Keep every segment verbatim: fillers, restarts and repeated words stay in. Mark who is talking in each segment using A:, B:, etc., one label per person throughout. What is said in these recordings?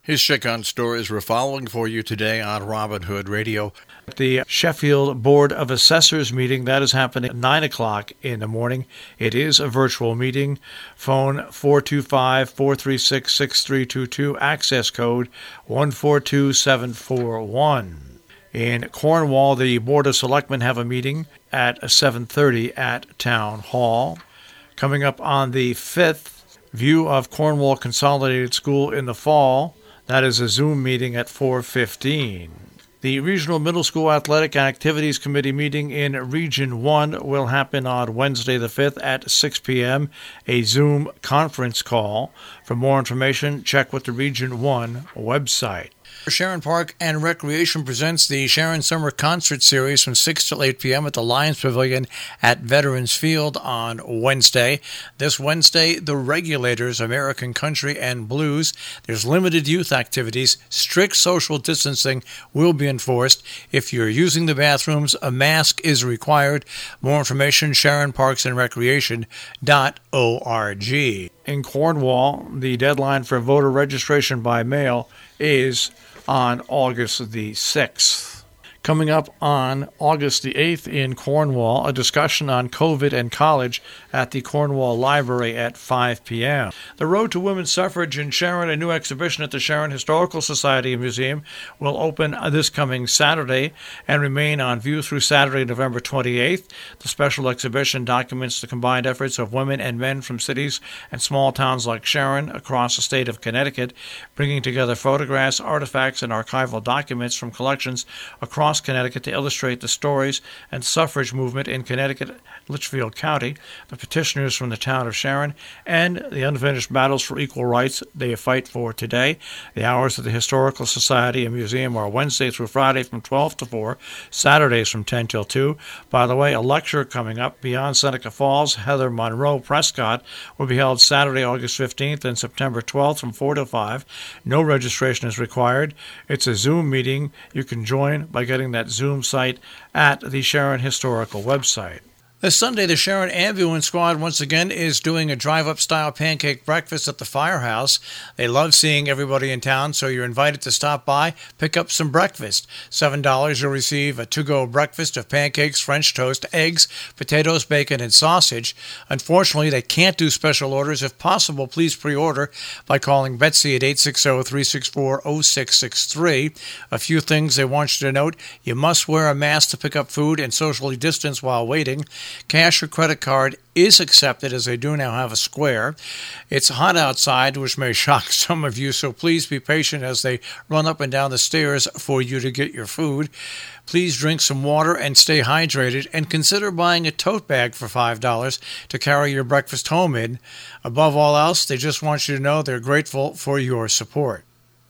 A: His check-on stories we're following for you today on Robin Hood Radio.
B: The Sheffield Board of Assessors meeting, that is happening at nine o'clock in the morning. It is a virtual meeting. Phone four two five, four three six, six three two two, access code one four two seven four one. In Cornwall, the Board of Selectmen have a meeting at seven thirty at Town Hall. Coming up on the fifth, view of Cornwall Consolidated School in the fall. That is a Zoom meeting at four fifteen. The Regional Middle School Athletic and Activities Committee meeting in Region one will happen on Wednesday the fifth at six p.m., a Zoom conference call. For more information, check with the Region one website.
A: Sharon Park and Recreation presents the Sharon Summer Concert Series from six till eight p.m. at the Lions Pavilion at Veterans Field on Wednesday. This Wednesday, the Regulators, American Country and Blues. There's limited youth activities. Strict social distancing will be enforced. If you're using the bathrooms, a mask is required. More information, sharon parks and recreation dot org.
B: In Cornwall, the deadline for voter registration by mail is on August the sixth. Coming up on August the eighth in Cornwall, a discussion on COVID and college at the Cornwall Library at five p.m. The Road to Women's Suffrage in Sharon, a new exhibition at the Sharon Historical Society Museum, will open this coming Saturday and remain on view through Saturday, November twenty-eighth. The special exhibition documents the combined efforts of women and men from cities and small towns like Sharon across the state of Connecticut, bringing together photographs, artifacts, and archival documents from collections across Connecticut to illustrate the stories and suffrage movement in Connecticut, Litchfield County, the petitioners from the town of Sharon, and the unfinished battles for equal rights they fight for today. The hours of the Historical Society and Museum are Wednesday through Friday from twelve to four, Saturdays from ten till two. By the way, a lecture coming up, Beyond Seneca Falls, Heather Monroe Prescott, will be held Saturday, August fifteenth and September twelfth from four to five. No registration is required. It's a Zoom meeting. You can join by getting that Zoom site at the Sharon Historical website.
A: This Sunday, the Sharon Ambulance Squad once again is doing a drive-up style pancake breakfast at the firehouse. They love seeing everybody in town, so you're invited to stop by, pick up some breakfast. seven dollars, you'll receive a to-go breakfast of pancakes, French toast, eggs, potatoes, bacon, and sausage. Unfortunately, they can't do special orders. If possible, please pre-order by calling Betsy at eight six zero, three six four, zero six six three. A few things they want you to note. You must wear a mask to pick up food and socially distance while waiting. Cash or credit card is accepted, as they do now have a square. It's hot outside, which may shock some of you, so please be patient as they run up and down the stairs for you to get your food. Please drink some water and stay hydrated, and consider buying a tote bag for five dollars to carry your breakfast home in. Above all else, they just want you to know they're grateful for your support.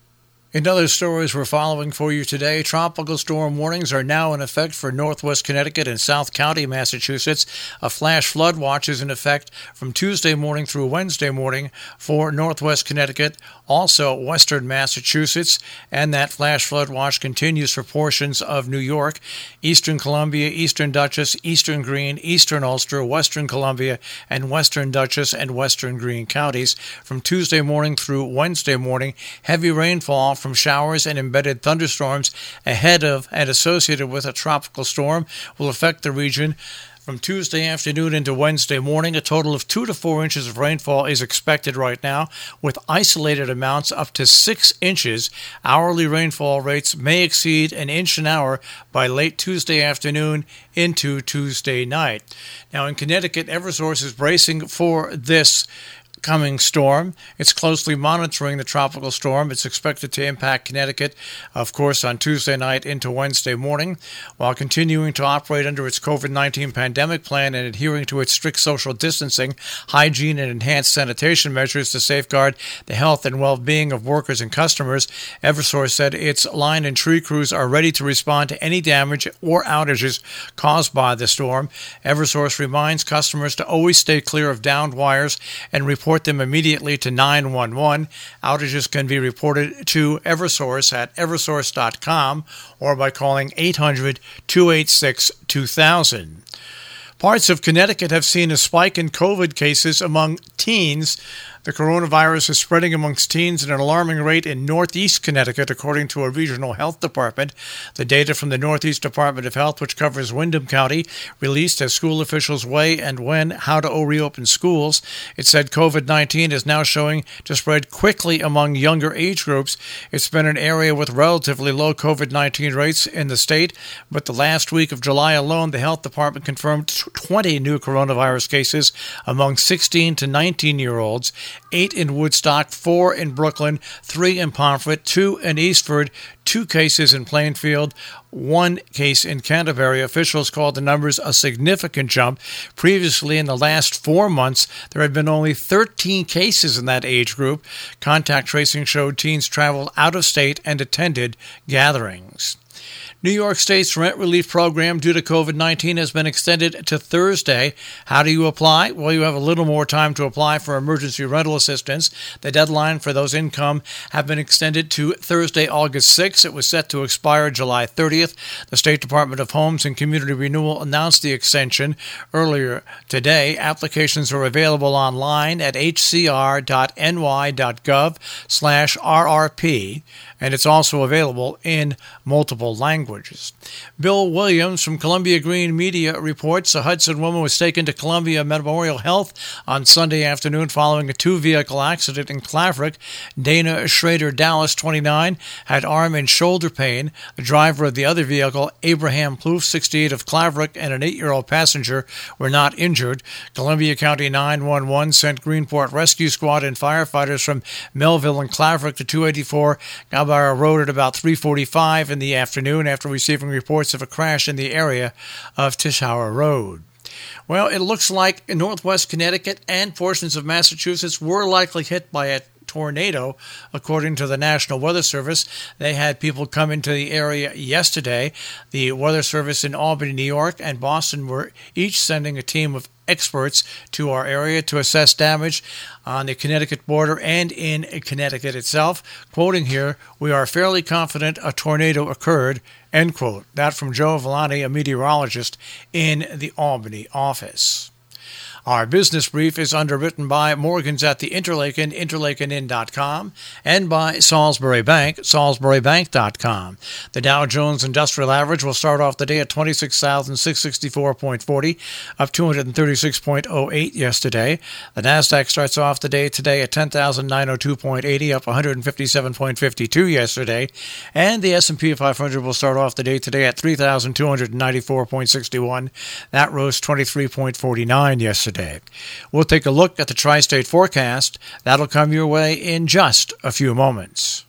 A: In other stories we're following for you today, tropical storm warnings are now in effect for northwest Connecticut and South County, Massachusetts. A flash flood watch is in effect from Tuesday morning through Wednesday morning for northwest Connecticut, also western Massachusetts, and that flash flood watch continues for portions of New York, eastern Columbia, eastern Dutchess, eastern Greene, eastern Ulster, western Columbia, and western Dutchess and western Greene counties. From Tuesday morning through Wednesday morning, heavy rainfall from showers and embedded thunderstorms ahead of and associated with a tropical storm will affect the region. From Tuesday afternoon into Wednesday morning, a total of two to four inches of rainfall is expected right now, with isolated amounts up to six inches. Hourly rainfall rates may exceed an inch an hour by late Tuesday afternoon into Tuesday night. Now in Connecticut, Eversource is bracing for this coming storm. It's closely monitoring the tropical storm. It's expected to impact Connecticut, of course, on Tuesday night into Wednesday morning, while continuing to operate under its covid nineteen pandemic plan and adhering to its strict social distancing, hygiene, and enhanced sanitation measures to safeguard the health and well-being of workers and customers. Eversource said its line and tree crews are ready to respond to any damage or outages caused by the storm. Eversource reminds customers to always stay clear of downed wires and report them immediately to nine one one. Outages can be reported to Eversource at eversource dot com or by calling eight hundred, two eight six, two thousand. Parts of Connecticut have seen a spike in COVID cases among teens. The coronavirus is spreading amongst teens at an alarming rate in northeast Connecticut, according to a regional health department. The data from the Northeast Department of Health, which covers Windham County, released as school officials weigh and when how to reopen schools. It said COVID nineteen is now showing to spread quickly among younger age groups. It's been an area with relatively low COVID nineteen rates in the state, but the last week of July alone, the health department confirmed twenty new coronavirus cases among sixteen to nineteen-year-olds, eight in Woodstock, four in Brooklyn, three in Pomfret, two in Eastford, two cases in Plainfield, one case in Canterbury. Officials called the numbers a significant jump. Previously, in the last four months, there had been only thirteen cases in that age group. Contact tracing showed teens traveled out of state and attended gatherings. New York State's rent relief program due to COVID nineteen has been extended to Thursday. How do you apply? Well, you have a little more time to apply for emergency rental assistance. The deadline for those income have been extended to Thursday, August sixth. It was set to expire July thirtieth. The State Department of Homes and Community Renewal announced the extension earlier today. Applications are available online at hcr.ny.gov slash RRP, and it's also available in multiple languages. Bill Williams from Columbia Green Media reports a Hudson woman was taken to Columbia Memorial Health on Sunday afternoon following a two-vehicle accident in Claverick. Dana Schrader Dallas, twenty-nine, had arm and shoulder pain. The driver of the other vehicle, Abraham Plouffe, sixty-eight, of Claverick, and an eight-year-old passenger were not injured. Columbia County nine one one sent Greenport Rescue Squad and firefighters from Melville and Claverick to two eighty-four Galbara Road at about three forty-five in the afternoon after receiving reports of a crash in the area of Tishauer Road. Well, it looks like in northwest Connecticut and portions of Massachusetts were likely hit by a tornado, according to the National Weather Service. They had people come into the area yesterday. The Weather Service in Albany, New York, and Boston were each sending a team of experts to our area to assess damage on the Connecticut border and in Connecticut itself. Quoting here, "We are fairly confident a tornado occurred," end quote. That from Joe Villani, a meteorologist in the Albany office. Our business brief is underwritten by Morgans at the Interlaken, interlaken inn dot com, and by Salisbury Bank, salisbury bank dot com. The Dow Jones Industrial Average will start off the day at twenty-six thousand six hundred sixty-four point four zero, up two hundred thirty-six point zero eight yesterday. The Nasdaq starts off the day today at ten thousand nine hundred two point eight zero, up one hundred fifty-seven point five two yesterday. And the S and P five hundred will start off the day today at three thousand two hundred ninety-four point six one. That rose twenty-three point four nine yesterday. We'll take a look at the tri-state forecast. That'll come your way in just a few moments.